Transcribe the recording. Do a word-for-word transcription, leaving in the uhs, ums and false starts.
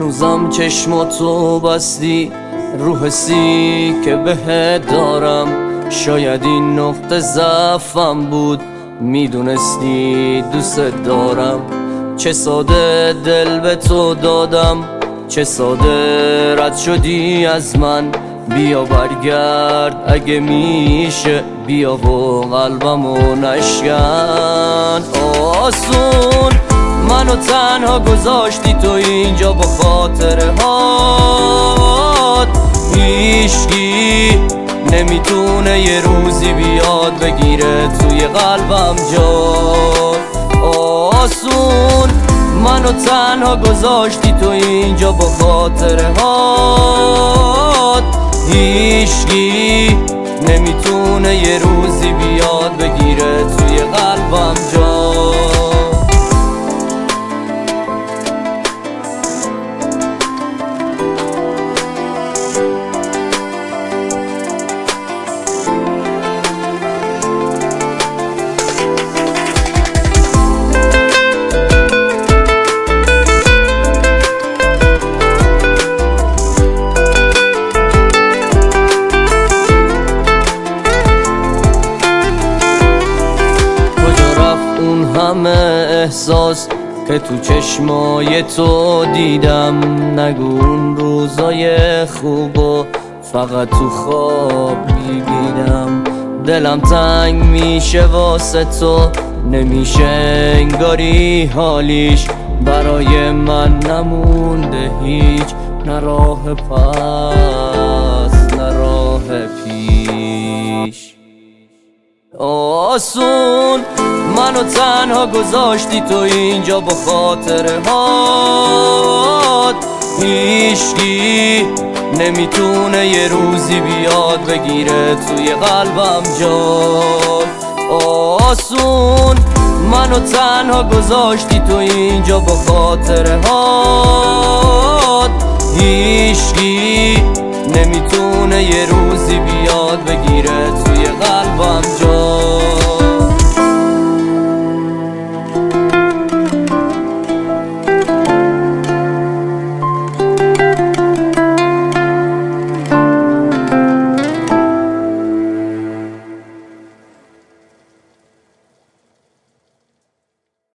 هنوزم چشماتو بستی رو حسی که بهت دارم. شاید این نقطه ضعفم بود، میدونستی دوست دارم. چه ساده دل به تو دادم، چه ساده رد شدی از من. بیا برگرد اگه میشه، بیا و قلبمو نشکن. آسون منو تنها گذاشتی تو اینجا با خاطره هات. هیچکی نمیتونه یه روزی بیاد بگیره توی قلبم جا. آسون منو تنها گذاشتی تو اینجا با خاطره هات. هیچکی نمیتونه یه روزی بیاد بگیره توی قلبم جا. همه احساس که تو چشمای تو دیدم، نگو اون روزای خوبو فقط تو خواب میبینم. دلم تنگ میشه واسه تو، نمیشه انگاری حالیش برای من نمونده هیچ. نه راه پس نه راه پیش. آسون منو تنها گذاشتی تو اینجا با خاطره هات. هیچکی نمیتونه یه روزی بیاد بگیره توی قلبم جا. آسون منو تنها گذاشتی تو اینجا با خاطره هات. هیچکی نمیتونه یه روزی بیاد بگیره توی قلبم جا.